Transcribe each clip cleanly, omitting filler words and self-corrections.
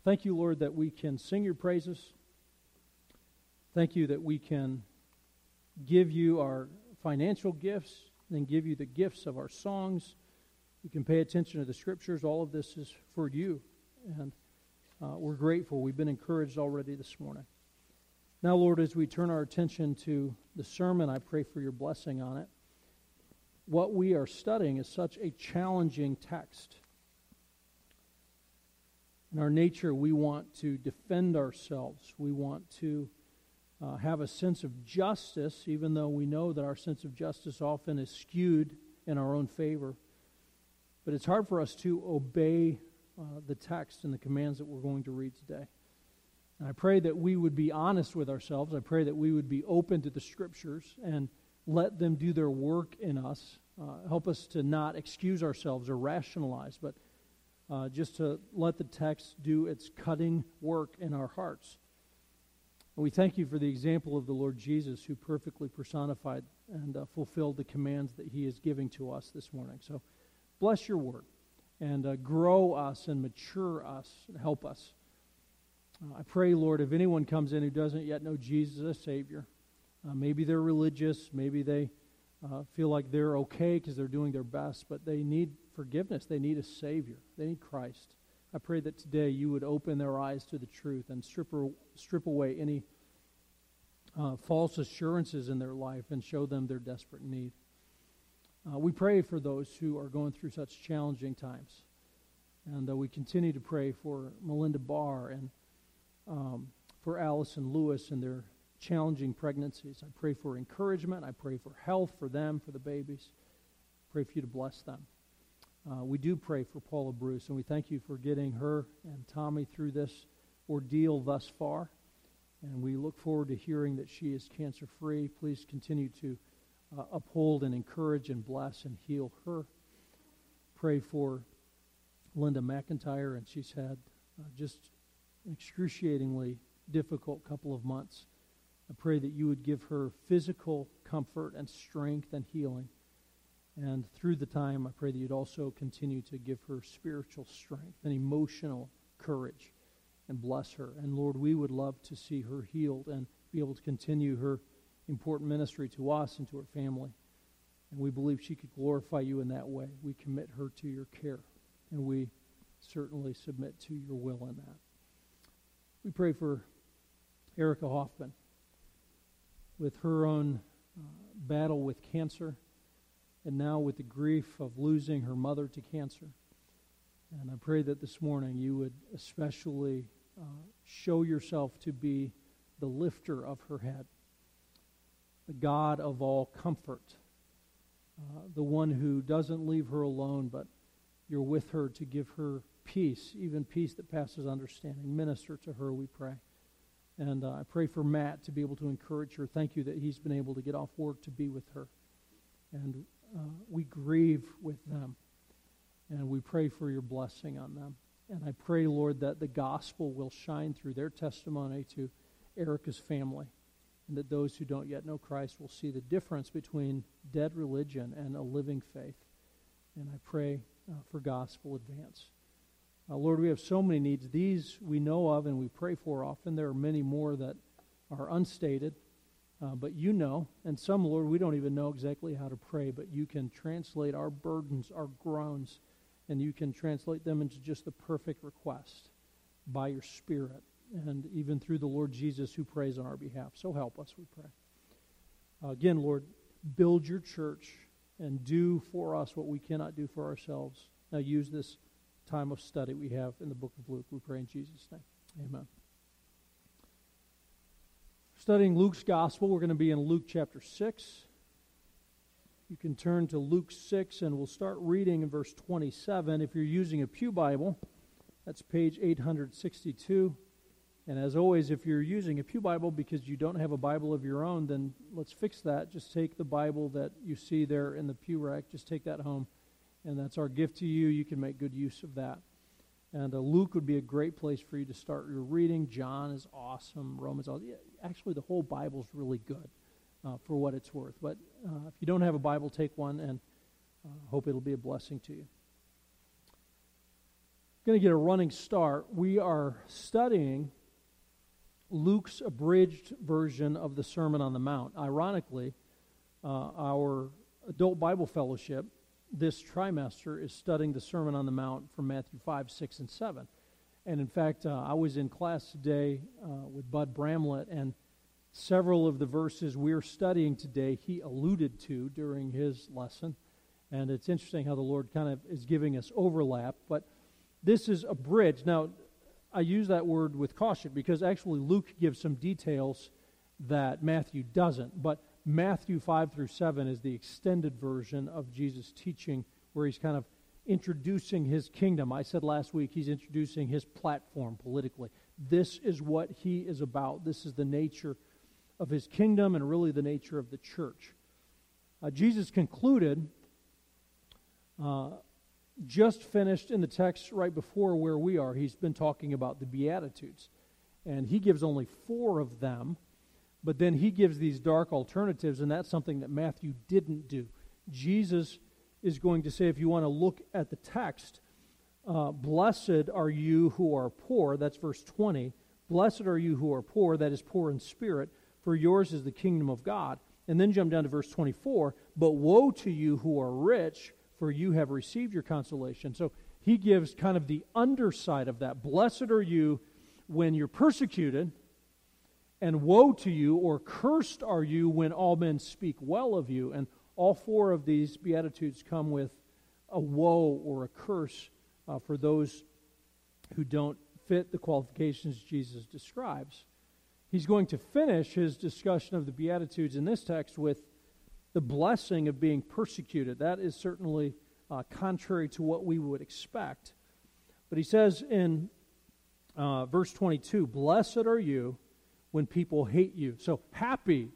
Thank you, Lord, that we can sing your praises. Thank you that we can give you our financial gifts, and give you the gifts of our songs. We can pay attention to the Scriptures. All of this is for you, and we're grateful. We've been encouraged already this morning. Now, Lord, as we turn our attention to the sermon, I pray for your blessing on it. What we are studying is such a challenging text. In our nature, we want to defend ourselves. We want to have a sense of justice, even though we know that our sense of justice often is skewed in our own favor. But it's hard for us to obey the text and the commands that we're going to read today. And I pray that we would be honest with ourselves. I pray that we would be open to the Scriptures and let them do their work in us. Help us to not excuse ourselves or rationalize, but just to let the text do its cutting work in our hearts. And we thank you for the example of the Lord Jesus, who perfectly personified and fulfilled the commands that he is giving to us this morning. So bless your word and grow us and mature us and help us. I pray, Lord, if anyone comes in who doesn't yet know Jesus as Savior, maybe they're religious, maybe they feel like they're okay because they're doing their best, but they need forgiveness. They need a Savior. They need Christ. I pray that today you would open their eyes to the truth and strip away any false assurances in their life and show them their desperate need. We pray for those who are going through such challenging times. And we continue to pray for Melinda Barr and for Allison Lewis and their challenging pregnancies. I pray for encouragement. I pray for health for them, for the babies. Pray for you to bless them. We do pray for Paula Bruce, and we thank you for getting her and Tommy through this ordeal thus far. And we look forward to hearing that she is cancer-free. Please continue to uphold and encourage and bless and heal her. Pray for Linda McIntyre, and she's had just an excruciatingly difficult couple of months. I pray that you would give her physical comfort and strength and healing. And through the time, I pray that you'd also continue to give her spiritual strength and emotional courage and bless her. And Lord, we would love to see her healed and be able to continue her important ministry to us and to her family. And we believe she could glorify you in that way. We commit her to your care, and we certainly submit to your will in that. We pray for Erica Hoffman with her own battle with cancer, and now with the grief of losing her mother to cancer. And I pray that this morning you would especially show yourself to be the lifter of her head, the God of all comfort, the one who doesn't leave her alone, but you're with her to give her peace, even peace that passes understanding. Minister to her, we pray. And I pray for Matt to be able to encourage her. Thank you that he's been able to get off work to be with her. And we grieve with them, and we pray for your blessing on them. And I pray, Lord, that the gospel will shine through their testimony to Erica's family, and that those who don't yet know Christ will see the difference between dead religion and a living faith. And I pray for gospel advance. Lord, we have so many needs. These we know of and we pray for often. There are many more that are unstated. But you know, and some, Lord, we don't even know exactly how to pray, but you can translate our burdens, our groans, and you can translate them into just the perfect request by your Spirit, and even through the Lord Jesus who prays on our behalf. So help us, we pray. Again, Lord, build your church and do for us what we cannot do for ourselves. Now use this time of study we have in the book of Luke. We pray in Jesus' name. Amen. Studying Luke's Gospel, we're going to be in Luke chapter 6. You can turn to Luke 6, and we'll start reading in verse 27. If you're using a pew Bible, that's page 862. And as always, if you're using a pew Bible because you don't have a Bible of your own, then let's fix that. Just take the Bible that you see there in the pew rack. Just take that home, and that's our gift to you. You can make good use of that. And Luke would be a great place for you to start your reading. John is awesome. Romans, actually the whole Bible's really good for what it's worth. But if you don't have a Bible, take one, and hope it'll be a blessing to you. going to get a running start. We are studying Luke's abridged version of the Sermon on the Mount. Ironically, our adult Bible fellowship this trimester is studying the Sermon on the Mount from Matthew 5, 6, and 7. And in fact, I was in class today with Bud Bramlett, and several of the verses we're studying today he alluded to during his lesson. And it's interesting how the Lord kind of is giving us overlap. But this is abridged. Now, I use that word with caution because actually Luke gives some details that Matthew doesn't. But Matthew 5 through 7 is the extended version of Jesus' teaching where he's kind of introducing his kingdom. I said last week he's introducing his platform politically. This is what he is about. This is the nature of his kingdom and really the nature of the church. Jesus concluded, just finished in the text right before where we are. He's been talking about the Beatitudes. And he gives only 4 of them, but then he gives these dark alternatives, and that's something that Matthew didn't do. Jesus is going to say, if you want to look at the text, blessed are you who are poor, that's verse 20. Blessed are you who are poor, that is poor in spirit, for yours is the kingdom of God. And then jump down to verse 24, but woe to you who are rich, for you have received your consolation. So he gives kind of the underside of that. Blessed are you when you're persecuted, and woe to you, or cursed are you when all men speak well of you. And all 4 of these Beatitudes come with a woe or a curse for those who don't fit the qualifications Jesus describes. He's going to finish his discussion of the Beatitudes in this text with the blessing of being persecuted. That is certainly contrary to what we would expect. But he says in verse 22, blessed are you when people hate you. So happy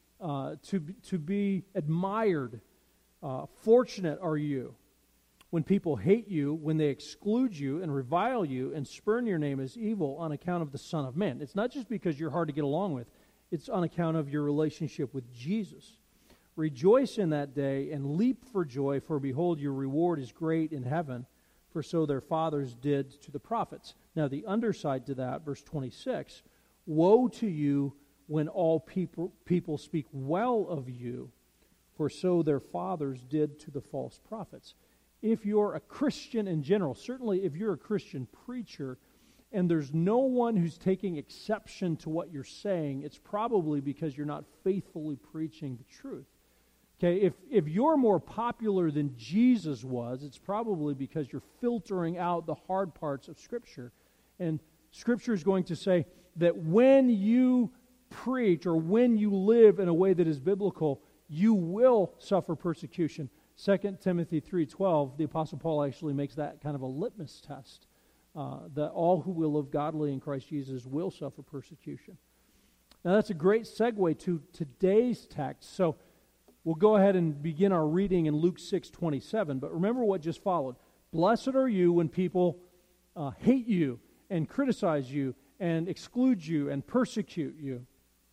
to be admired. Fortunate are you when people hate you, when they exclude you and revile you and spurn your name as evil on account of the Son of Man. It's not just because you're hard to get along with. It's on account of your relationship with Jesus. Rejoice in that day and leap for joy, for behold, your reward is great in heaven, for so their fathers did to the prophets. Now the underside to that, verse 26, woe to you when all people speak well of you, for so their fathers did to the false prophets. If you're a Christian in general, certainly if you're a Christian preacher, and there's no one who's taking exception to what you're saying, it's probably because you're not faithfully preaching the truth. Okay, if you're more popular than Jesus was, it's probably because you're filtering out the hard parts of Scripture. And Scripture is going to say that when you preach or when you live in a way that is biblical, you will suffer persecution. 2 Timothy 3:12, the Apostle Paul actually makes that kind of a litmus test, that all who will live godly in Christ Jesus will suffer persecution. Now that's a great segue to today's text. So we'll go ahead and begin our reading in Luke 6:27. But remember what just followed. Blessed are you when people hate you and criticize you and exclude you and persecute you.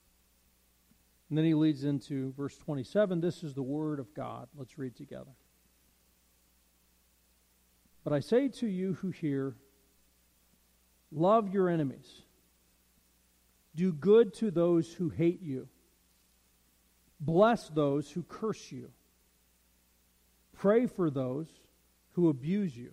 And then he leads into verse 27. This is the word of God. Let's read together. But I say to you who hear, love your enemies. Do good to those who hate you. Bless those who curse you. Pray for those who abuse you.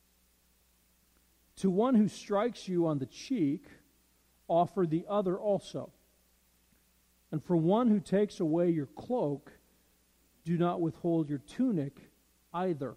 To one who strikes you on the cheek, offer the other also. And for one who takes away your cloak, do not withhold your tunic either.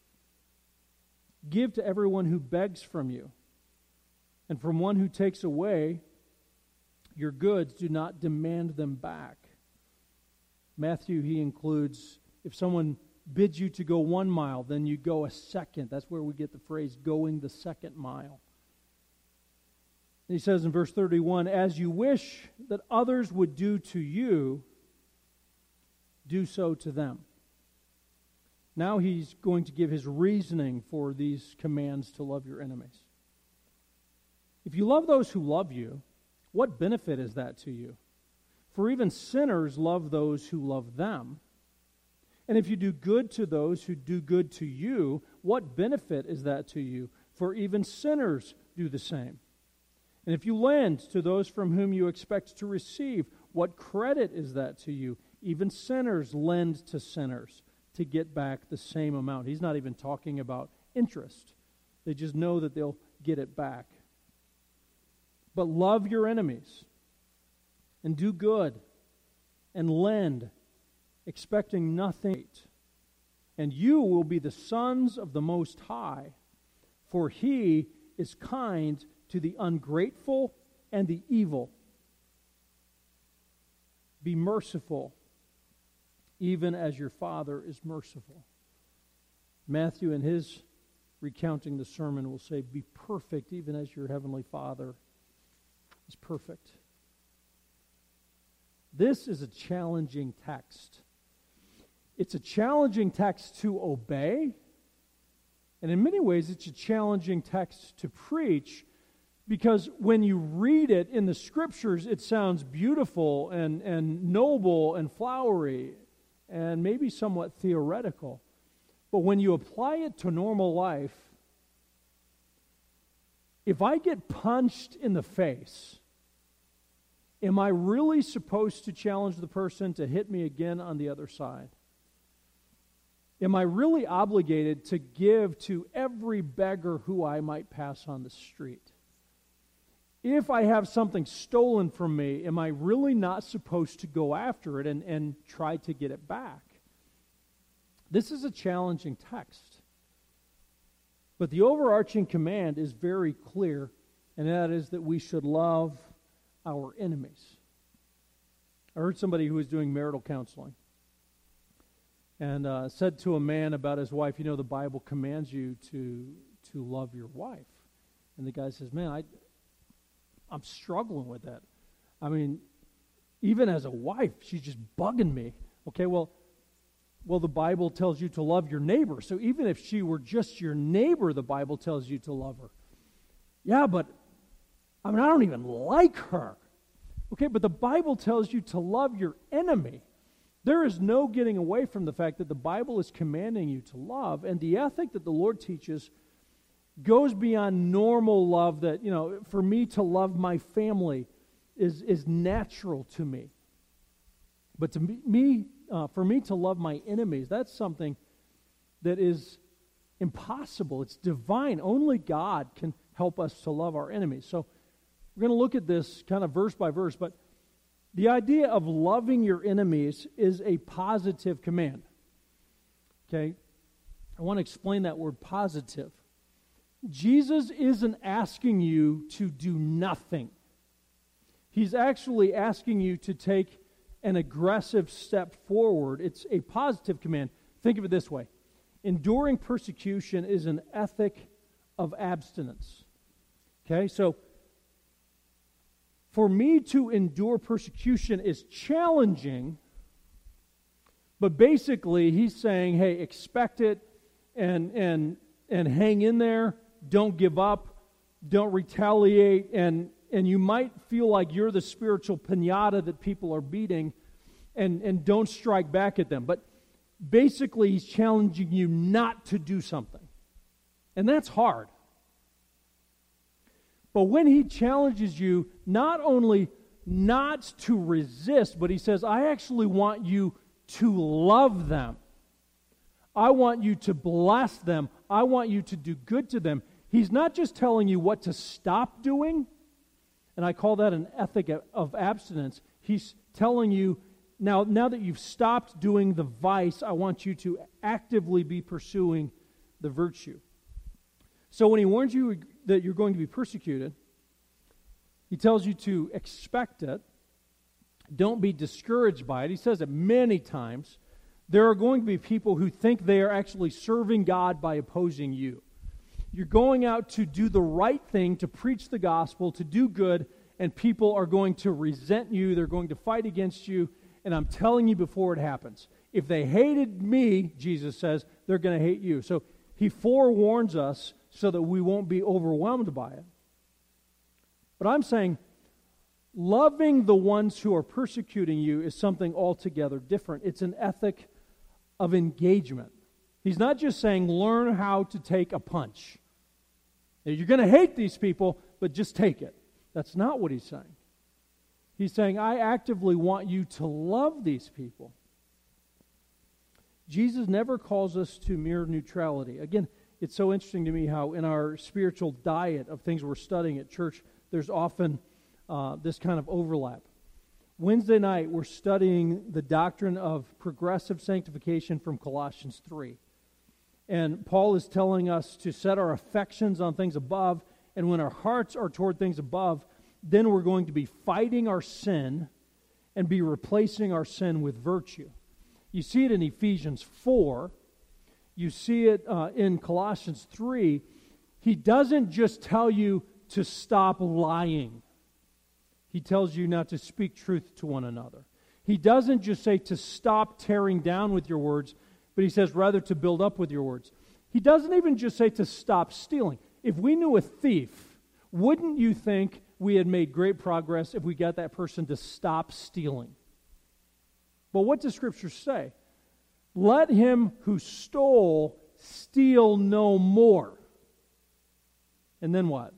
Give to everyone who begs from you. And from one who takes away your goods, do not demand them back. Matthew, he includes, if someone bids you to go 1 mile, then you go a second. That's where we get the phrase, going the second mile. And he says in verse 31, as you wish that others would do to you, do so to them. Now he's going to give his reasoning for these commands to love your enemies. If you love those who love you, what benefit is that to you? For even sinners love those who love them. And if you do good to those who do good to you, what benefit is that to you? for even sinners do the same. And if you lend to those from whom you expect to receive, what credit is that to you? Even sinners lend to sinners to get back the same amount. He's not even talking about interest. They just know that they'll get it back. But love your enemies and do good and lend, expecting nothing. And you will be the sons of the Most High, for He is kind to the ungrateful and the evil. Be merciful, even as your Father is merciful. Matthew, in his recounting the sermon, will say, be perfect, even as your heavenly Father is perfect. This is a challenging text. It's a challenging text to obey, and in many ways it's a challenging text to preach, because when you read it in the Scriptures, it sounds beautiful and noble and flowery and maybe somewhat theoretical. But when you apply it to normal life, if I get punched in the face, am I really supposed to challenge the person to hit me again on the other side? Am I really obligated to give to every beggar who I might pass on the street? If I have something stolen from me, am I really not supposed to go after it and try to get it back? This is a challenging text. But the overarching command is very clear, and that is that we should love our enemies. I heard somebody who was doing marital counseling and said to a man about his wife, the Bible commands you to love your wife. And the guy says, man, I'm struggling with that. I mean, even as a wife, she's just bugging me. Okay, well, the Bible tells you to love your neighbor. So even if she were just your neighbor, the Bible tells you to love her. Yeah, but I don't even like her. Okay, but the Bible tells you to love your enemy. There is no getting away from the fact that the Bible is commanding you to love, and the ethic that the Lord teaches goes beyond normal love that, for me to love my family is natural to me. But for me to love my enemies, that's something that is impossible. It's divine. Only God can help us to love our enemies. So we're going to look at this kind of verse by verse, but the idea of loving your enemies is a positive command. Okay? I want to explain that word positive. Jesus isn't asking you to do nothing. He's actually asking you to take an aggressive step forward. It's a positive command. Think of it this way. Enduring persecution is an ethic of abstinence. Okay, so for me to endure persecution is challenging, but basically he's saying, hey, expect it and hang in there. Don't give up. Don't retaliate. And you might feel like you're the spiritual piñata that people are beating, and don't strike back at them. But basically he's challenging you not to do something. And that's hard. But when he challenges you not only not to resist, but he says, I actually want you to love them. I want you to bless them. I want you to do good to them. He's not just telling you what to stop doing, and I call that an ethic of abstinence. He's telling you, now that you've stopped doing the vice, I want you to actively be pursuing the virtue. So when he warns you that you're going to be persecuted, he tells you to expect it. Don't be discouraged by it. He says it many times. There are going to be people who think they are actually serving God by opposing you. You're going out to do the right thing, to preach the gospel, to do good, and people are going to resent you. They're going to fight against you, and I'm telling you before it happens. If they hated me, Jesus says, they're going to hate you. So he forewarns us so that we won't be overwhelmed by it. But I'm saying loving the ones who are persecuting you is something altogether different. It's an ethic of engagement. He's not just saying learn how to take a punch. Now, you're going to hate these people, but just take it. That's not what he's saying. He's saying, I actively want you to love these people. Jesus never calls us to mere neutrality. Again, it's so interesting to me how in our spiritual diet of things we're studying at church, there's often this kind of overlap. Wednesday night, we're studying the doctrine of progressive sanctification from Colossians 3. And Paul is telling us to set our affections on things above, and when our hearts are toward things above, then we're going to be fighting our sin and be replacing our sin with virtue. You see it in Ephesians 4. You see it in Colossians 3. He doesn't just tell you to stop lying. He tells you not to speak truth to one another. He doesn't just say to stop tearing down with your words, but he says rather to build up with your words. He doesn't even just say to stop stealing. If we knew a thief, wouldn't you think we had made great progress if we got that person to stop stealing? But what does Scripture say? Let him who stole steal no more. And then what?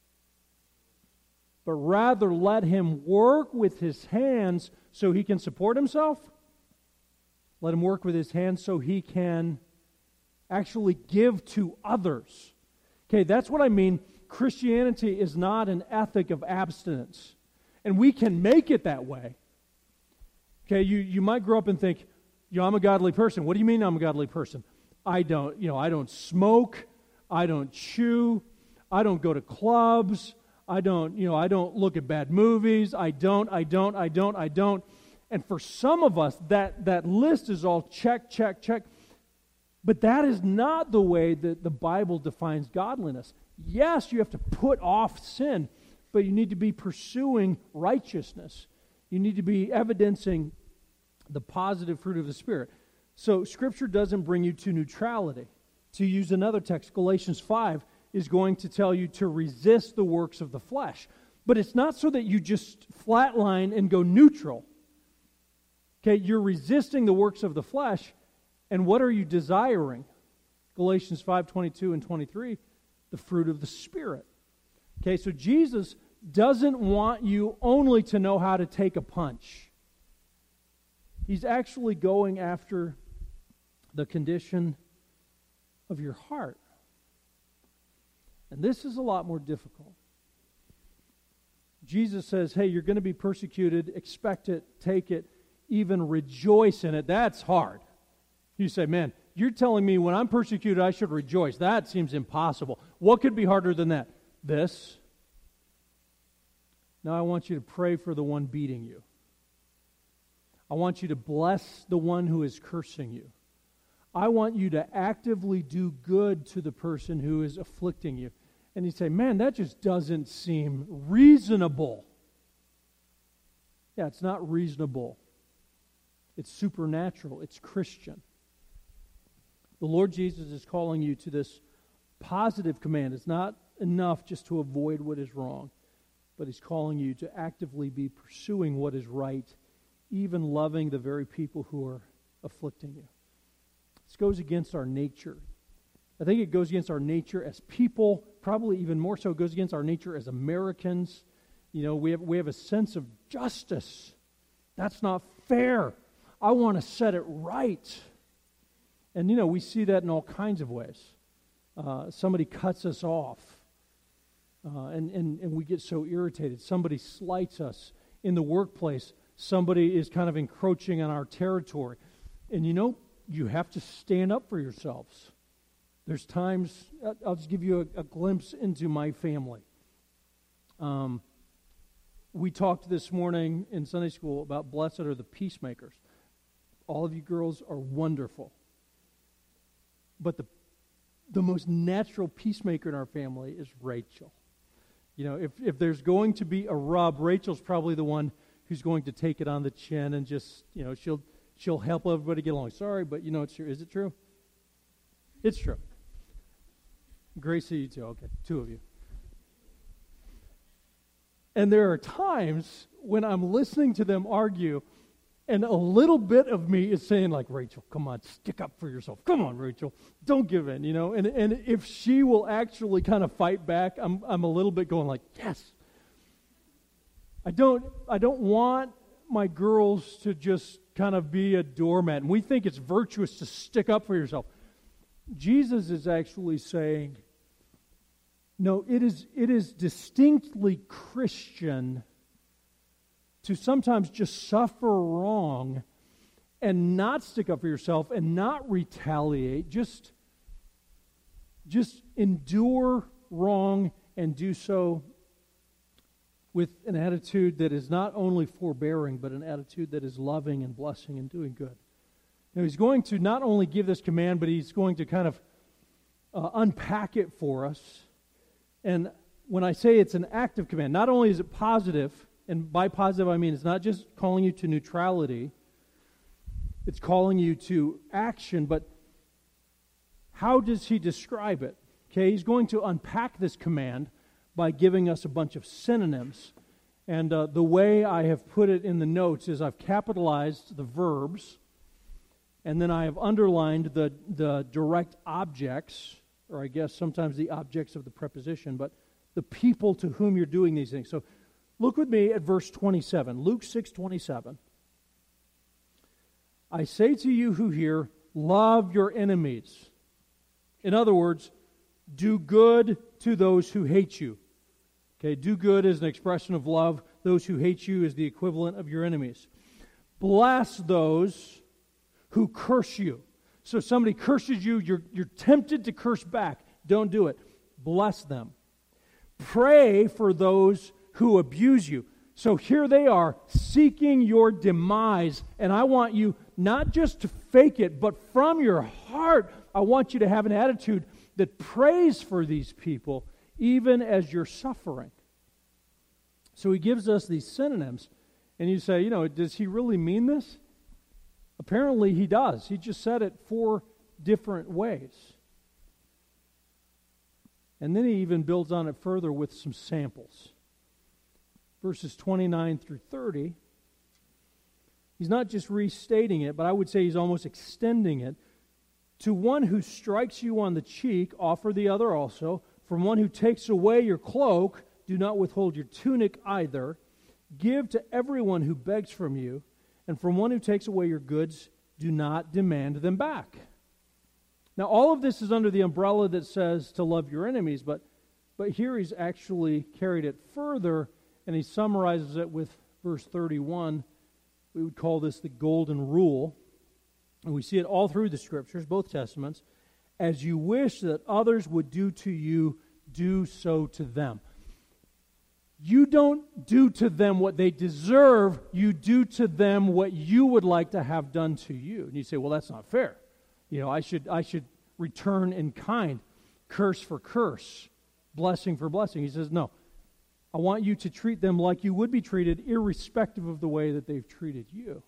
But rather let him work with his hands so he can support himself. Let him work with his hands so he can actually give to others. Okay, that's what I mean. Christianity is not an ethic of abstinence. And we can make it that way. Okay, you might grow up and think, I'm a godly person. What do you mean I'm a godly person? I don't smoke. I don't chew. I don't go to clubs. I don't look at bad movies. I don't. And for some of us, that list is all check, check, check. But that is not the way that the Bible defines godliness. Yes, you have to put off sin, but you need to be pursuing righteousness. You need to be evidencing the positive fruit of the Spirit. So Scripture doesn't bring you to neutrality. To use another text, Galatians 5 is going to tell you to resist the works of the flesh. But it's not so that you just flatline and go neutral. Okay, you're resisting the works of the flesh, and what are you desiring? Galatians 5:22 and 23, the fruit of the Spirit. Okay, so Jesus doesn't want you only to know how to take a punch. He's actually going after the condition of your heart. And this is a lot more difficult. Jesus says, hey, you're going to be persecuted, expect it, take it, even rejoice in it. That's hard. You say, man, you're telling me when I'm persecuted I should rejoice. That seems impossible. What could be harder than that? This. Now I want you to pray for the one beating you. I want you to bless the one who is cursing you. I want you to actively do good to the person who is afflicting you. And you say, man, that just doesn't seem reasonable. Yeah, it's not reasonable. It's supernatural. It's Christian. The Lord Jesus is calling you to this positive command. It's not enough just to avoid what is wrong, but He's calling you to actively be pursuing what is right, even loving the very people who are afflicting you. This goes against our nature. I think it goes against our nature as people, probably even more so it goes against our nature as Americans. You know, we have a sense of justice. That's not fair. I want to set it right. And, you know, we see that in all kinds of ways. Somebody cuts us off, and we get so irritated. Somebody slights us in the workplace. Somebody is kind of encroaching on our territory. And, you know, you have to stand up for yourselves. There's times, I'll just give you a glimpse into my family. We talked this morning in Sunday school about blessed are the peacemakers. All of you girls are wonderful. But the most natural peacemaker in our family is Rachel. You know, if there's going to be a rub, Rachel's probably the one who's going to take it on the chin and just, you know, she'll help everybody get along. Sorry, but you know it's true. Is it true? It's true. Gracie, you too. Okay, two of you. And there are times when I'm listening to them argue, And a little bit of me is saying, like, Rachel, come on, stick up for yourself. Come on, Rachel, don't give in, And if she will actually kind of fight back, I'm a little bit going like, yes. I don't want my girls to just kind of be a doormat. And we think it's virtuous to stick up for yourself. Jesus is actually saying, no, it is distinctly Christian to sometimes just suffer wrong and not stick up for yourself and not retaliate, just endure wrong and do so with an attitude that is not only forbearing, but an attitude that is loving and blessing and doing good. Now, he's going to not only give this command, but he's going to kind of unpack it for us. And when I say it's an active command, not only is it positive, and by positive I mean it's not just calling you to neutrality, it's calling you to action, but how does he describe it? Okay, he's going to unpack this command by giving us a bunch of synonyms. And the way I have put it in the notes is I've capitalized the verbs, and then I have underlined the direct objects, or I guess sometimes the objects of the preposition, but the people to whom you're doing these things. So look with me at verse 27, Luke 6:27. I say to you who hear, love your enemies. In other words, do good to those who hate you. Okay, do good is an expression of love. Those who hate you is the equivalent of your enemies. Bless those who curse you. So somebody curses you, you're tempted to curse back. Don't do it. Bless them. Pray for those who abuse you. So here they are seeking your demise, and I want you not just to fake it, but from your heart, I want you to have an attitude that prays for these people even as you're suffering. So he gives us these synonyms, and you say, does he really mean this? Apparently he does. He just said it 4 different ways. And then he even builds on it further with some samples. Verses 29 through 30, he's not just restating it, but I would say he's almost extending it. To one who strikes you on the cheek, offer the other also. From one who takes away your cloak, do not withhold your tunic either. Give to everyone who begs from you, and from one who takes away your goods, do not demand them back. Now, all of this is under the umbrella that says to love your enemies, but here he's actually carried it further, and he summarizes it with verse 31. We would call this the golden rule. And we see it all through the Scriptures, both Testaments. As you wish that others would do to you, do so to them. You don't do to them what they deserve. You do to them what you would like to have done to you. And you say, well, that's not fair. I should return in kind, curse for curse, blessing for blessing. He says, no. I want you to treat them like you would be treated, irrespective of the way that they've treated you.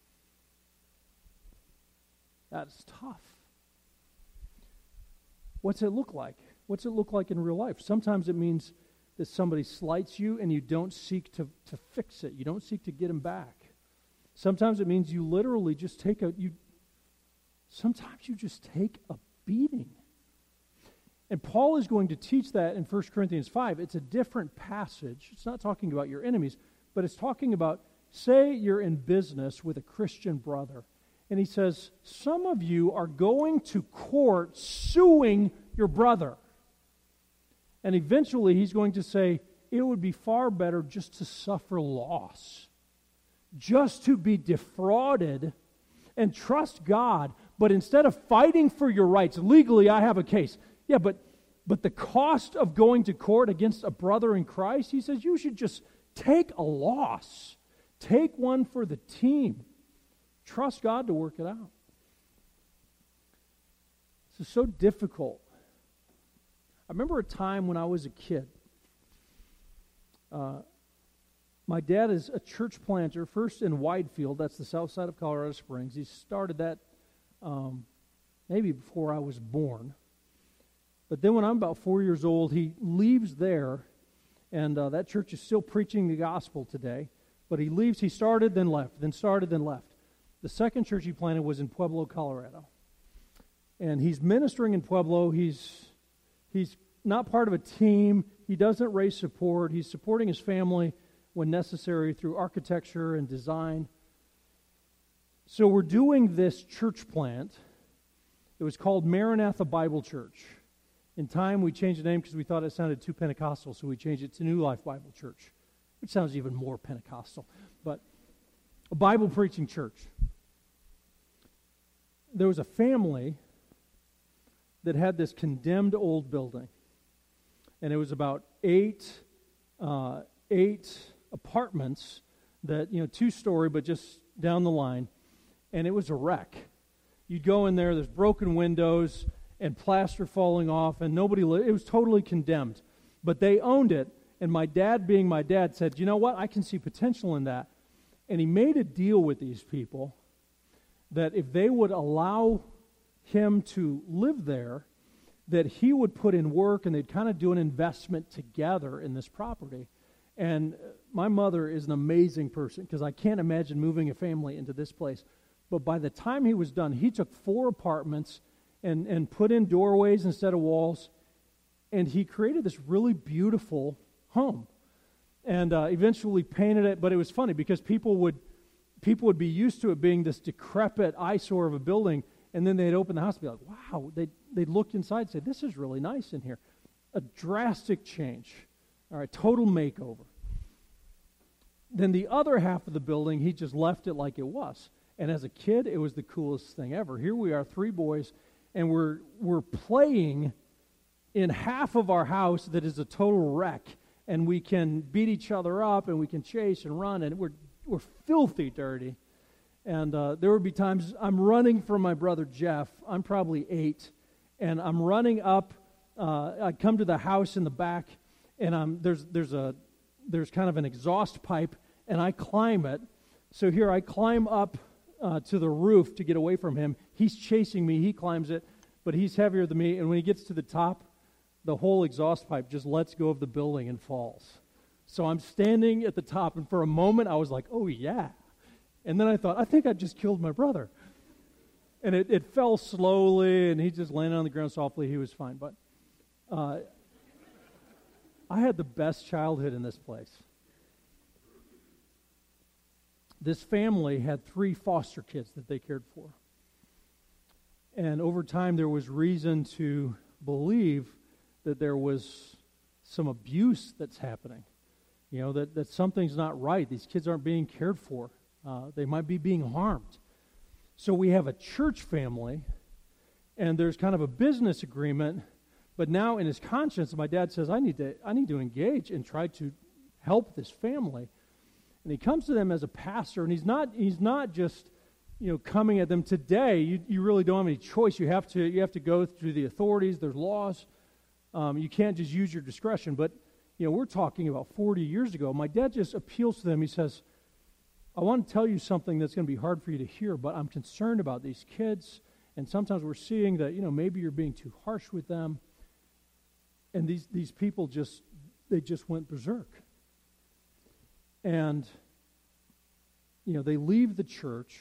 That's tough. What's it look like? What's it look like in real life? Sometimes it means that somebody slights you and you don't seek to fix it. You don't seek to get them back. Sometimes it means you literally just sometimes you just take a beating. And Paul is going to teach that in 1 Corinthians 5. It's a different passage. It's not talking about your enemies, but it's talking about, say you're in business with a Christian brother, and he says, some of you are going to court suing your brother. And eventually he's going to say, it would be far better just to suffer loss, just to be defrauded and trust God. But instead of fighting for your rights, legally I have a case. Yeah, but the cost of going to court against a brother in Christ, he says, you should just take a loss. Take one for the team. Trust God to work it out. This is so difficult. I remember a time when I was a kid. My dad is a church planter, first in Widefield, that's the south side of Colorado Springs. He started that maybe before I was born. But then when I'm about 4 years old, he leaves there, and that church is still preaching the gospel today. But he leaves, he started, then left, then started, then left. The second church he planted was in Pueblo, Colorado. And he's ministering in Pueblo. He's not part of a team. He doesn't raise support. He's supporting his family when necessary through architecture and design. So we're doing this church plant. It was called Maranatha Bible Church. In time, we changed the name because we thought it sounded too Pentecostal, so we changed it to New Life Bible Church, which sounds even more Pentecostal. But a Bible preaching church. There was a family that had this condemned old building, and it was about eight apartments that, 2-story, but just down the line, and it was a wreck. You'd go in there, there's broken windows and plaster falling off, and it was totally condemned. But they owned it, and my dad, being my dad, said, you know what, I can see potential in that. And he made a deal with these people that if they would allow him to live there, that he would put in work and they'd kind of do an investment together in this property. And my mother is an amazing person because I can't imagine moving a family into this place. But by the time he was done, he took 4 apartments and put in doorways instead of walls, and he created this really beautiful home. And eventually painted it, but it was funny because people would be used to it being this decrepit eyesore of a building, and then they'd open the house and be like, wow, they'd look inside and say, this is really nice in here. A drastic change. All right, total makeover. Then the other half of the building, he just left it like it was. And as a kid, it was the coolest thing ever. Here we are, 3 boys, and we're playing in half of our house that is a total wreck, and we can beat each other up, and we can chase and run, and we're filthy dirty. And there would be times I'm running from my brother Jeff. I'm probably 8, and I'm running up. I come to the house in the back, and there's kind of an exhaust pipe, and I climb it. So here I climb up to the roof to get away from him. He's chasing me. He climbs it, but he's heavier than me. And when he gets to the top, the whole exhaust pipe just lets go of the building and falls. So I'm standing at the top, and for a moment I was like, oh yeah. And then I thought, I think I just killed my brother. And it fell slowly, and he just landed on the ground softly. He was fine. But I had the best childhood in this place. This family had 3 foster kids that they cared for. And over time, there was reason to believe that there was some abuse that's happening. That something's not right. These kids aren't being cared for. They might be being harmed. So we have a church family, and there's kind of a business agreement, but now in his conscience, my dad says, I need to engage and try to help this family. And he comes to them as a pastor, and he's not just coming at them today. You really don't have any choice. You have to go through the authorities. There's laws. You can't just use your discretion. But we're talking about 40 years ago. My dad just appeals to them. He says, I want to tell you something that's going to be hard for you to hear, but I'm concerned about these kids, and sometimes we're seeing that maybe you're being too harsh with them. And these people just went berserk. And, they leave the church.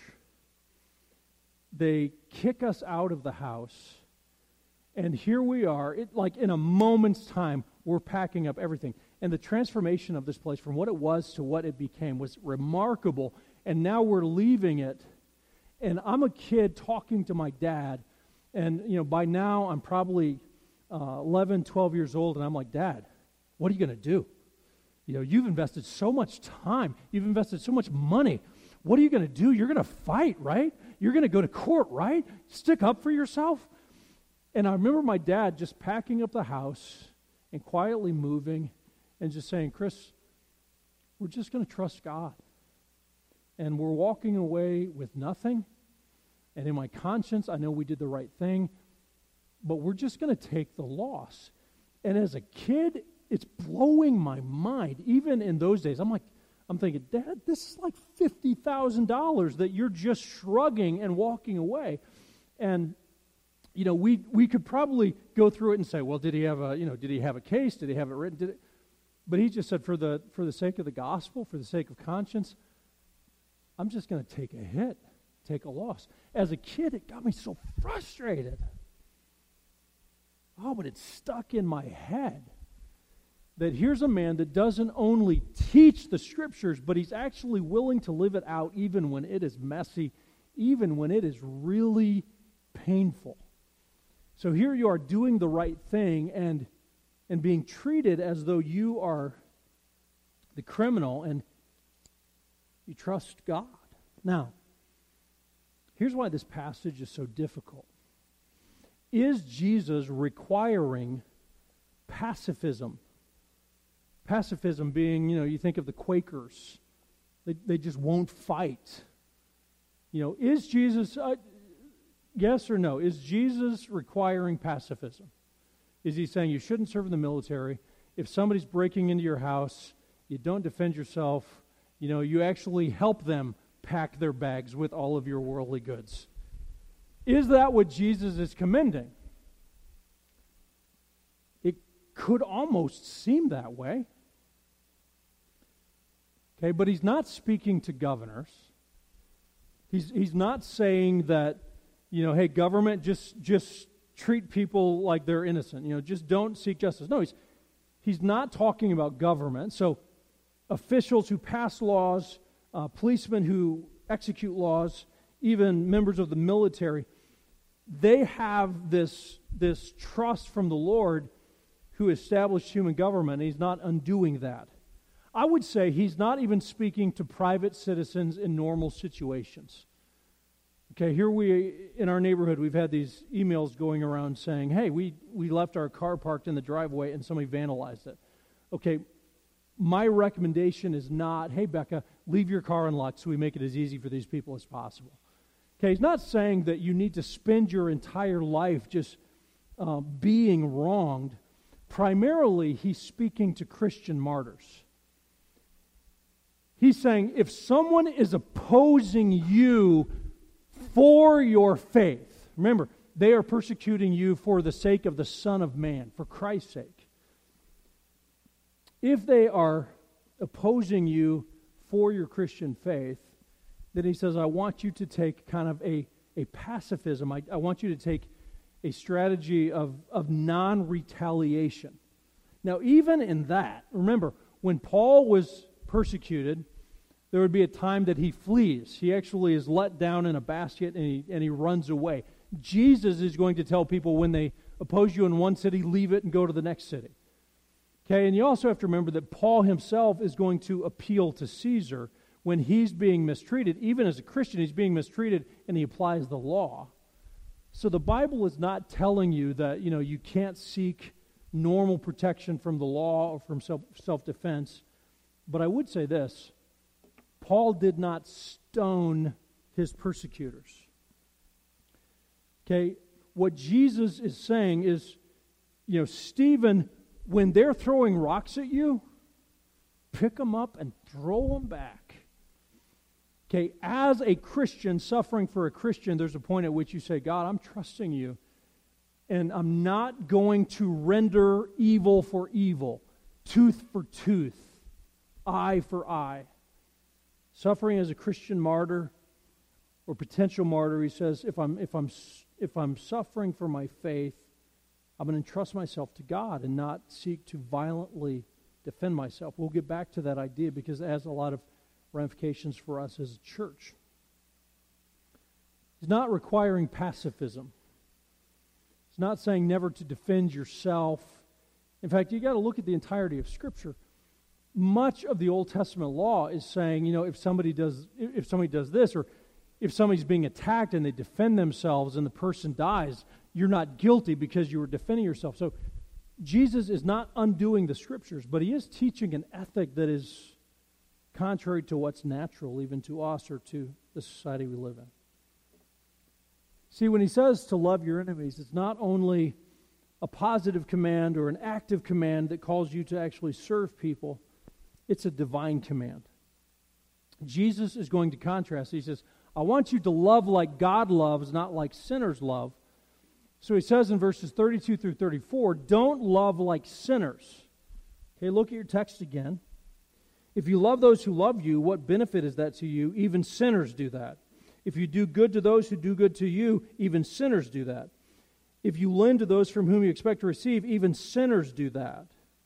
They kick us out of the house. And here we are, like in a moment's time, we're packing up everything. And the transformation of this place from what it was to what it became was remarkable. And now we're leaving it. And I'm a kid talking to my dad. And, by now I'm probably 11, 12 years old. And I'm like, Dad, what are you going to do? You've invested so much time. You've invested so much money. What are you going to do? You're going to fight, right? You're going to go to court, right? Stick up for yourself? And I remember my dad just packing up the house and quietly moving and just saying, Chris, we're just going to trust God. And we're walking away with nothing. And in my conscience, I know we did the right thing. But we're just going to take the loss. And as a kid, it's blowing my mind. Even in those days, I'm thinking, Dad, this is like $50,000 that you're just shrugging and walking away. And we could probably go through it and say, well, did he have a case? Did he have it written? But he just said, for the sake of the gospel, for the sake of conscience, I'm just going to take a hit. take a loss. As a kid, it got me so frustrated. Oh, but it stuck in my head that here's a man that doesn't only teach the Scriptures, but he's actually willing to live it out even when it is messy, even when it is really painful. So here you are doing the right thing and being treated as though you are the criminal and you trust God. Now, here's why this passage is so difficult. Is Jesus requiring pacifism? Pacifism being, you think of the Quakers. They just won't fight. Is Jesus, yes or no, is Jesus requiring pacifism? Is he saying you shouldn't serve in the military? If somebody's breaking into your house, you don't defend yourself. You actually help them pack their bags with all of your worldly goods. Is that what Jesus is commending? It could almost seem that way. Okay, but he's not speaking to governors. He's not saying that, hey, government, just treat people like they're innocent. Just don't seek justice. No, he's not talking about government. So officials who pass laws, policemen who execute laws, even members of the military, they have this trust from the Lord who established human government. He's not undoing that. I would say he's not even speaking to private citizens in normal situations. Okay, here in our neighborhood, we've had these emails going around saying, hey, we left our car parked in the driveway and somebody vandalized it. Okay, my recommendation is not, hey, Becca, leave your car unlocked so we make it as easy for these people as possible. Okay, he's not saying that you need to spend your entire life just being wronged. Primarily, he's speaking to Christian martyrs. He's saying if someone is opposing you for your faith, remember, they are persecuting you for the sake of the Son of Man, for Christ's sake. If they are opposing you for your Christian faith, then he says, I want you to take kind of a pacifism. I want you to take a strategy of non-retaliation. Now, even in that, remember, when Paul was persecuted, there would be a time that he flees. He actually is let down in a basket and he runs away. Jesus is going to tell people when they oppose you in one city, leave it and go to the next city. Okay, and you also have to remember that Paul himself is going to appeal to Caesar when he's being mistreated. Even as a Christian, he's being mistreated and he applies the law. So the Bible is not telling you that, you can't seek normal protection from the law or from self-defense. But I would say this, Paul did not stone his persecutors. Okay, what Jesus is saying is, Stephen, when they're throwing rocks at you, pick them up and throw them back. Okay, as a Christian, suffering for a Christian, there's a point at which you say, God, I'm trusting you, and I'm not going to render evil for evil, tooth for tooth, eye for eye. Suffering as a Christian martyr or potential martyr, he says, if I'm suffering for my faith, I'm going to entrust myself to God and not seek to violently defend myself. We'll get back to that idea because it has a lot of ramifications for us as a church. He's not requiring pacifism. He's not saying never to defend yourself. In fact, you've got to look at the entirety of Scripture. Much of the Old Testament law is saying, if somebody does this, or if somebody's being attacked and they defend themselves and the person dies, you're not guilty because you were defending yourself. So Jesus is not undoing the Scriptures, but he is teaching an ethic that is contrary to what's natural, even to us or to the society we live in. See, when he says to love your enemies, it's not only a positive command or an active command that calls you to actually serve people, it's a divine command. Jesus is going to contrast. He says, I want you to love like God loves, not like sinners love. So he says in verses 32 through 34, don't love like sinners. Okay, look at your text again. If you love those who love you, what benefit is that to you? Even sinners do that. If you do good to those who do good to you, even sinners do that. If you lend to those from whom you expect to receive, even sinners do that.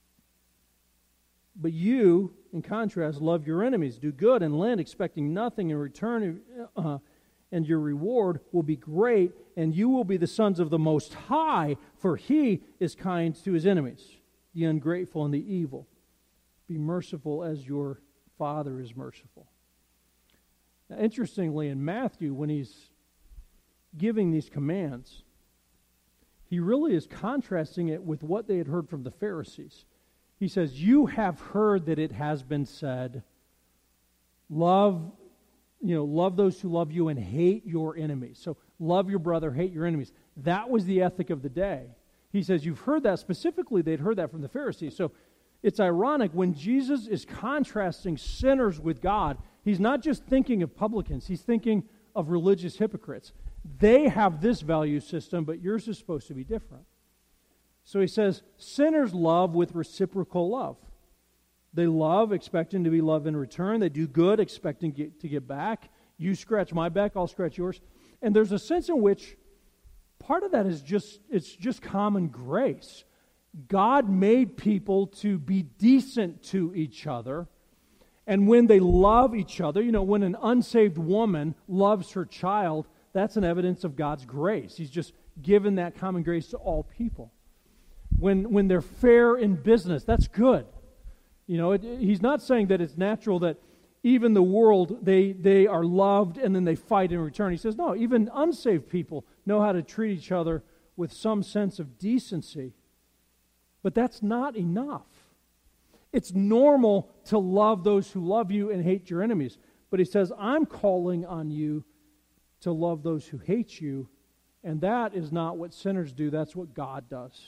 But you, in contrast, love your enemies. Do good and lend, expecting nothing in return, and your reward will be great, and you will be the sons of the Most High, for He is kind to His enemies, the ungrateful and the evil. Be merciful as your Father is merciful. Now, interestingly, in Matthew, when he's giving these commands, he really is contrasting it with what they had heard from the Pharisees. He says, you have heard that it has been said, love those who love you and hate your enemies. So love your brother, hate your enemies. That was the ethic of the day. He says, you've heard that. Specifically, they'd heard that from the Pharisees. So it's ironic when Jesus is contrasting sinners with God, He's not just thinking of publicans. He's thinking of religious hypocrites. They have this value system, but yours is supposed to be different. So he says, sinners love with reciprocal love. They love, expecting to be loved in return. They do good, expecting to get back. You scratch my back, I'll scratch yours. And there's a sense in which part of that is just common grace. God made people to be decent to each other. And when they love each other, when an unsaved woman loves her child, that's an evidence of God's grace. He's just given that common grace to all people. When they're fair in business, that's good. He's not saying that it's natural that even the world, they are loved and then they fight in return. He says, no, even unsaved people know how to treat each other with some sense of decency. But that's not enough. It's normal to love those who love you and hate your enemies. But he says, I'm calling on you to love those who hate you. And that is not what sinners do. That's what God does.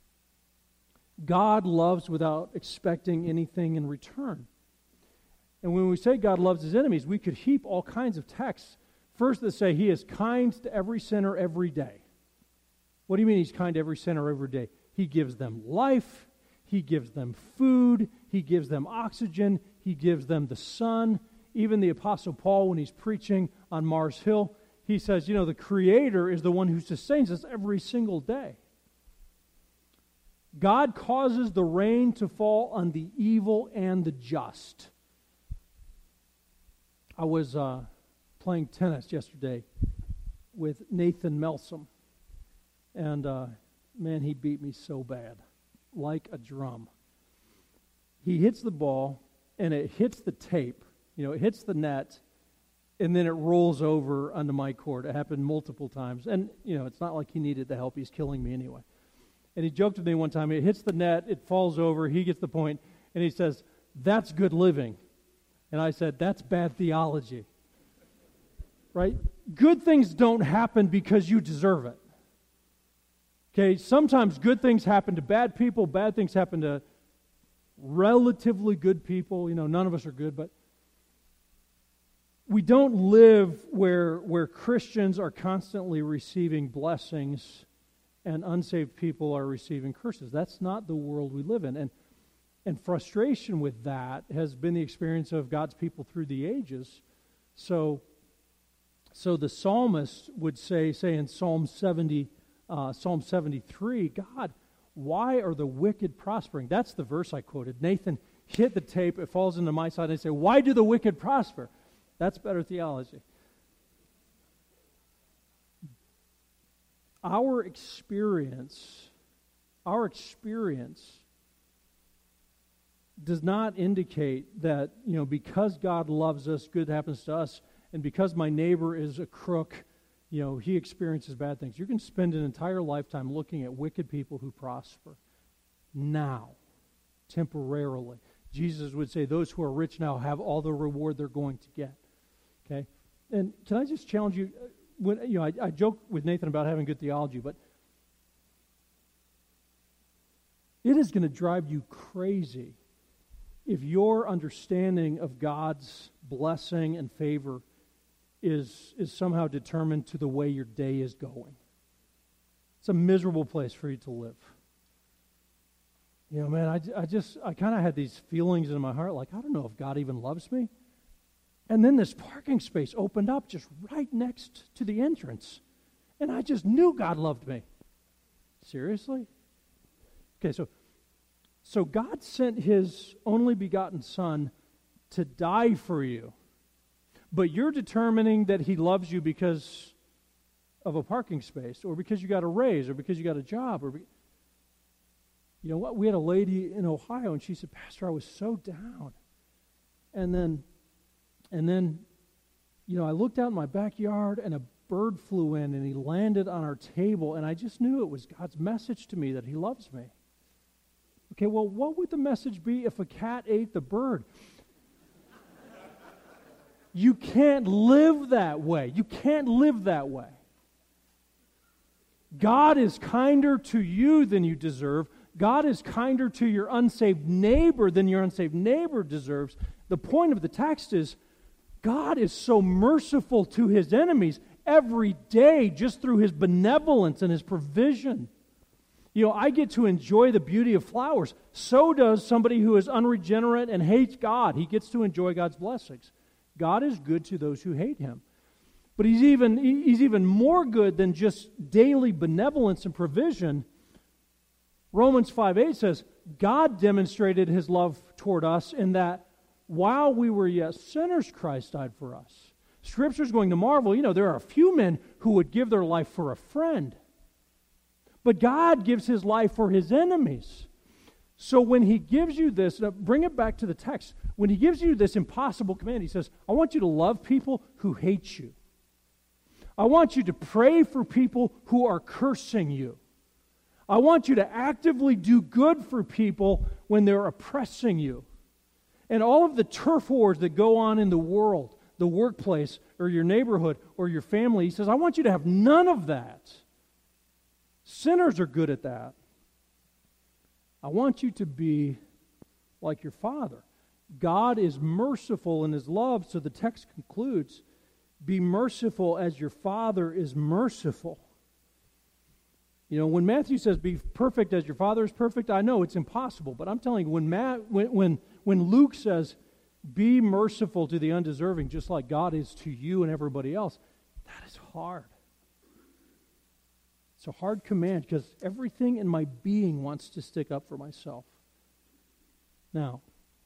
God loves without expecting anything in return. And when we say God loves His enemies, we could heap all kinds of texts. First, that say He is kind to every sinner every day. What do you mean He's kind to every sinner every day? He gives them life. He gives them food. He gives them oxygen. He gives them the sun. Even the Apostle Paul, when he's preaching on Mars Hill, he says, the Creator is the one who sustains us every single day. God causes the rain to fall on the evil and the just. I was playing tennis yesterday with Nathan Melsom. And, man, he beat me so bad. Like a drum. He hits the ball, and it hits the tape. It hits the net, and then it rolls over onto my court. It happened multiple times. And, it's not like he needed the help. He's killing me anyway. And he joked with me one time. It hits the net, it falls over, he gets the point, and he says, that's good living. And I said, that's bad theology. Right? Good things don't happen because you deserve it. Okay, sometimes good things happen to bad people, bad things happen to relatively good people. None of us are good, but we don't live where Christians are constantly receiving blessings and unsaved people are receiving curses. That's not the world we live in. And frustration with that has been the experience of God's people through the ages. So the psalmist would say in Psalm 73, God, why are the wicked prospering? That's the verse I quoted. Nathan hit the tape, it falls into my side, and I say, why do the wicked prosper? That's better theology. Our experience does not indicate that, because God loves us, good happens to us, and because my neighbor is a crook, he experiences bad things. You can spend an entire lifetime looking at wicked people who prosper now, temporarily. Jesus would say those who are rich now have all the reward they're going to get. Okay? And can I just challenge you? I joke with Nathan about having good theology, but it is going to drive you crazy if your understanding of God's blessing and favor is somehow determined to the way your day is going. It's a miserable place for you to live. Man, I kind of had these feelings in my heart, like, I don't know if God even loves me. And then this parking space opened up just right next to the entrance. And I just knew God loved me. Seriously? Okay, so God sent His only begotten Son to die for you. But you're determining that He loves you because of a parking space, or because you got a raise, or because you got a job, or you know what? We had a lady in Ohio, and she said, "Pastor, I was so down." And then, I looked out in my backyard, and a bird flew in, and he landed on our table, and I just knew it was God's message to me that He loves me. Okay, well, what would the message be if a cat ate the bird? You can't live that way. You can't live that way. God is kinder to you than you deserve. God is kinder to your unsaved neighbor than your unsaved neighbor deserves. The point of the text is God is so merciful to His enemies every day just through His benevolence and His provision. I get to enjoy the beauty of flowers. So does somebody who is unregenerate and hates God. He gets to enjoy God's blessings. God is good to those who hate Him. But He's even more good than just daily benevolence and provision. Romans 5:8 says, God demonstrated His love toward us in that while we were yet sinners, Christ died for us. Scripture's going to marvel. There are a few men who would give their life for a friend. But God gives His life for His enemies. So when He gives you this, now bring it back to the text. When He gives you this impossible command, He says, I want you to love people who hate you. I want you to pray for people who are cursing you. I want you to actively do good for people when they're oppressing you. And all of the turf wars that go on in the world, the workplace, or your neighborhood, or your family, He says, I want you to have none of that. Sinners are good at that. I want you to be like your Father. God is merciful in His love, so the text concludes, be merciful as your Father is merciful. When Matthew says, be perfect as your Father is perfect, I know it's impossible, but I'm telling you, when Luke says, be merciful to the undeserving, just like God is to you and everybody else, that is hard. It's a hard command because everything in my being wants to stick up for myself. Now,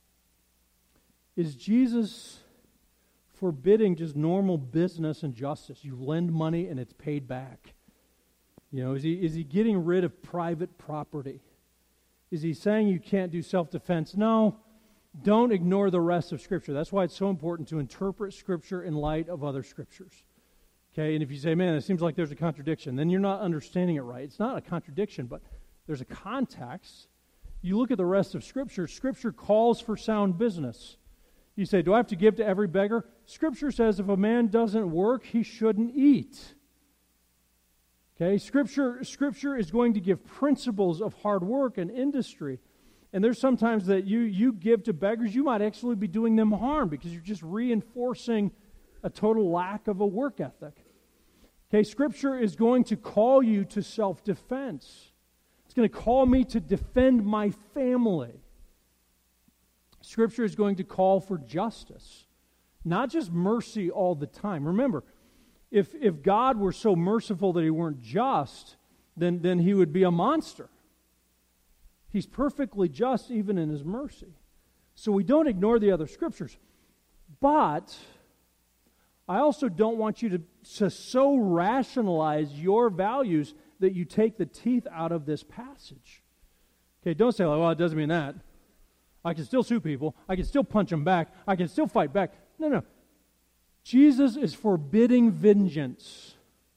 is Jesus forbidding just normal business and justice? You lend money and it's paid back. Is he getting rid of private property? Is He saying you can't do self-defense? No, don't ignore the rest of Scripture. That's why it's so important to interpret Scripture in light of other Scriptures. Okay, and if you say, man, it seems like there's a contradiction, then you're not understanding it right. It's not a contradiction, but there's a context. You look at the rest of Scripture, Scripture calls for sound business. You say, do I have to give to every beggar? Scripture says if a man doesn't work, he shouldn't eat. Okay, Scripture is going to give principles of hard work and industry. And there's sometimes that you give to beggars, you might actually be doing them harm because you're just reinforcing a total lack of a work ethic. Okay, Scripture is going to call you to self-defense. It's going to call me to defend my family. Scripture is going to call for justice, not just mercy all the time. Remember, if God were so merciful that He weren't just, then He would be a monster. He's perfectly just even in His mercy. So we don't ignore the other Scriptures. But I also don't want you to so rationalize your values that you take the teeth out of this passage. Okay, don't say, well, it doesn't mean that. I can still sue people. I can still punch them back. I can still fight back. No. Jesus is forbidding vengeance.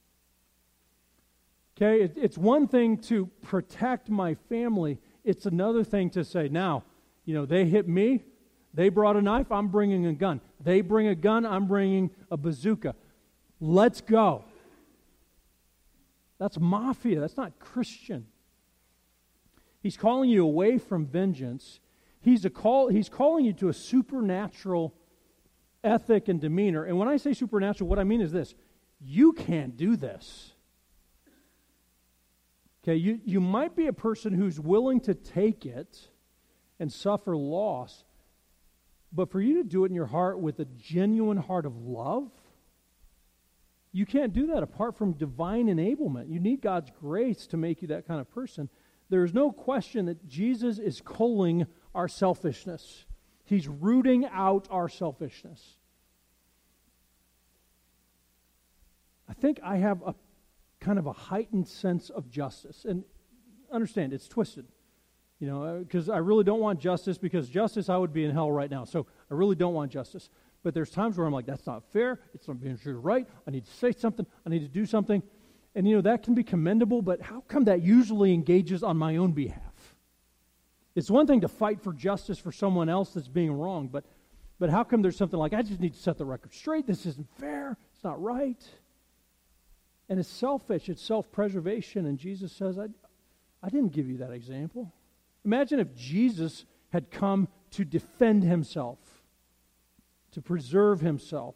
Okay, it's one thing to protect my family. It's another thing to say, now, they hit me. They brought a knife, I'm bringing a gun. They bring a gun, I'm bringing a bazooka. Let's go. That's mafia. That's not Christian. He's calling you away from vengeance. He's calling you to a supernatural ethic and demeanor. And when I say supernatural, what I mean is this. You can't do this. Okay, you might be a person who's willing to take it and suffer loss, But for you to do it in your heart with a genuine heart of love, you can't do that apart from divine enablement. You need God's grace to make you that kind of person. There is no question that Jesus is culling our selfishness. He's rooting out our selfishness. I think I have a kind of a heightened sense of justice. And understand, it's twisted. Because I really don't want justice, because justice, I would be in hell right now. So I really don't want justice. But there's times where I'm like, that's not fair. It's not being right. I need to say something. I need to do something. And, that can be commendable, but how come that usually engages on my own behalf? It's one thing to fight for justice for someone else that's being wronged, but how come there's something like, I just need to set the record straight. This isn't fair. It's not right. And it's selfish. It's self-preservation. And Jesus says, I didn't give you that example. Imagine if Jesus had come to defend himself, to preserve himself.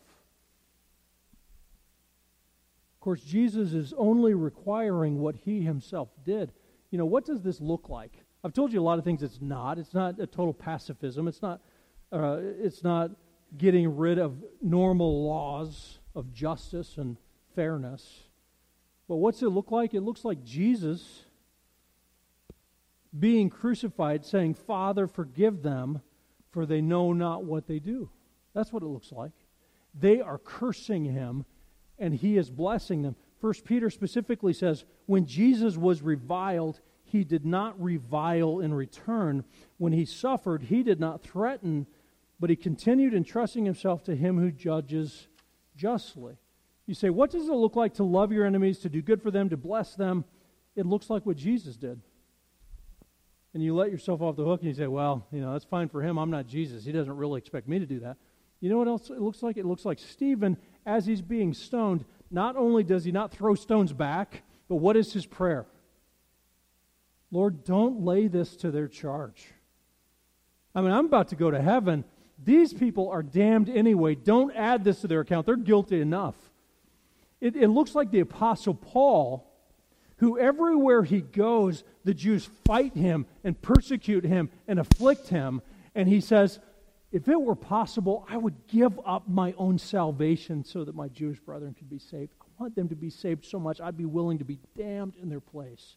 Of course, Jesus is only requiring what he himself did. What does this look like? I've told you a lot of things it's not. It's not a total pacifism. It's not getting rid of normal laws of justice and fairness. But what's it look like? It looks like Jesus being crucified, saying, Father, forgive them, for they know not what they do. That's what it looks like. They are cursing him, and he is blessing them. 1 Peter specifically says, when Jesus was reviled, he did not revile in return. When he suffered, he did not threaten, but he continued entrusting himself to him who judges justly. You say, what does it look like to love your enemies, to do good for them, to bless them? It looks like what Jesus did. And you let yourself off the hook and you say, well, that's fine for him. I'm not Jesus. He doesn't really expect me to do that. You know what else it looks like? It looks like Stephen, as he's being stoned, not only does he not throw stones back, but what is his prayer? Lord, don't lay this to their charge. I'm about to go to heaven. These people are damned anyway. Don't add this to their account. They're guilty enough. It looks like the Apostle Paul, who everywhere he goes, the Jews fight him and persecute him and afflict him. And he says, if it were possible, I would give up my own salvation so that my Jewish brethren could be saved. I want them to be saved so much, I'd be willing to be damned in their place.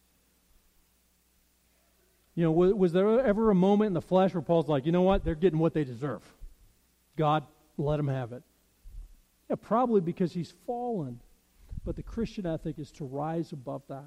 Was there ever a moment in the flesh where Paul's like, you know what, they're getting what they deserve. God, let them have it. Yeah, probably because he's fallen. But the Christian ethic is to rise above that.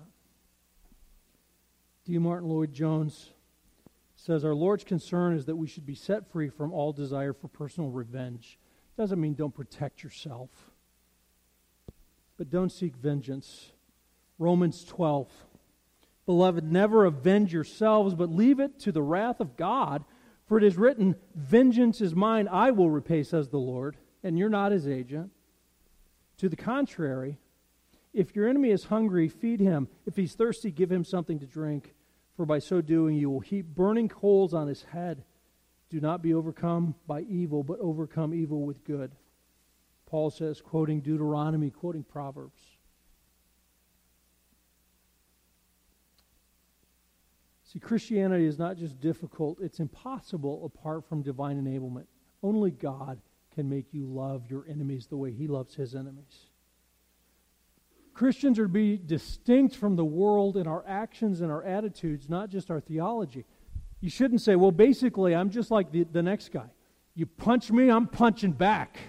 D. Martin Lloyd-Jones says, our Lord's concern is that we should be set free from all desire for personal revenge. Doesn't mean don't protect yourself, but don't seek vengeance. Romans 12. Beloved, never avenge yourselves, but leave it to the wrath of God. For it is written, vengeance is mine, I will repay, says the Lord. And you're not his agent. To the contrary, if your enemy is hungry, feed him. If he's thirsty, give him something to drink. For by so doing, you will heap burning coals on his head. Do not be overcome by evil, but overcome evil with good. Paul says, quoting Deuteronomy, quoting Proverbs. See, Christianity is not just difficult, it's impossible apart from divine enablement. Only God can make you love your enemies the way he loves his enemies. Christians are to be distinct from the world in our actions and our attitudes, not just our theology. You shouldn't say, well, basically, I'm just like the next guy. You punch me, I'm punching back.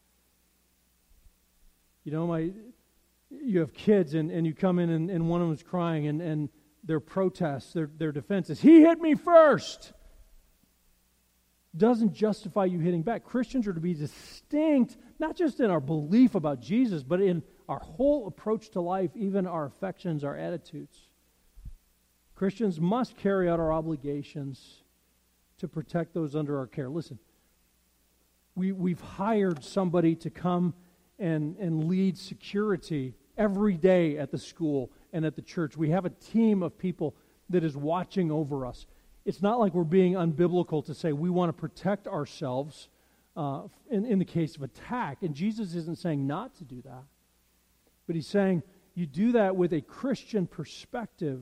You have kids and you come in and one of them's crying and their protests, their defense is, he hit me first. Doesn't justify you hitting back. Christians are to be distinct, not just in our belief about Jesus, but in our whole approach to life, even our affections, our attitudes. Christians must carry out our obligations to protect those under our care. Listen, we've hired somebody to come and lead security every day at the school and at the church. We have a team of people that is watching over us. It's not like we're being unbiblical to say we want to protect ourselves in the case of attack. And Jesus isn't saying not to do that. But he's saying you do that with a Christian perspective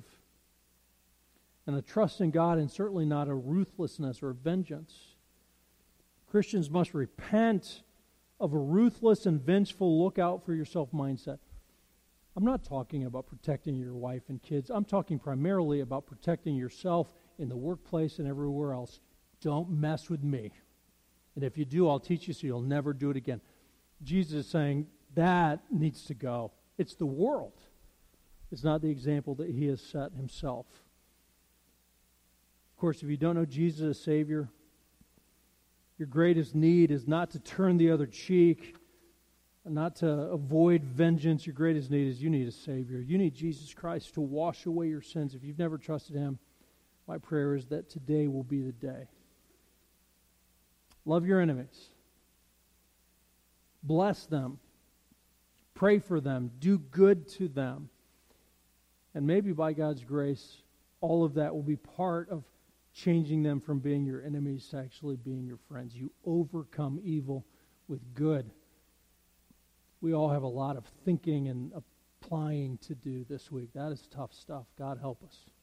and a trust in God, and certainly not a ruthlessness or a vengeance. Christians must repent of a ruthless and vengeful look-out-for-yourself mindset. I'm not talking about protecting your wife and kids. I'm talking primarily about protecting yourself in the workplace and everywhere else. Don't mess with me. And if you do, I'll teach you so you'll never do it again. Jesus is saying that needs to go. It's the world. It's not the example that he has set himself. Of course, if you don't know Jesus as Savior, your greatest need is not to turn the other cheek, not to avoid vengeance. Your greatest need is you need a Savior. You need Jesus Christ to wash away your sins. If you've never trusted him, my prayer is that today will be the day. Love your enemies. Bless them. Pray for them. Do good to them. And maybe by God's grace, all of that will be part of changing them from being your enemies to actually being your friends. You overcome evil with good. We all have a lot of thinking and applying to do this week. That is tough stuff. God help us.